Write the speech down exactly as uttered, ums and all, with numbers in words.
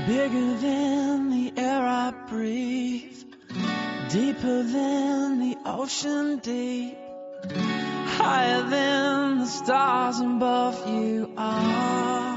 Bigger than the air I breathe, deeper than the ocean deep, higher than the stars above you are.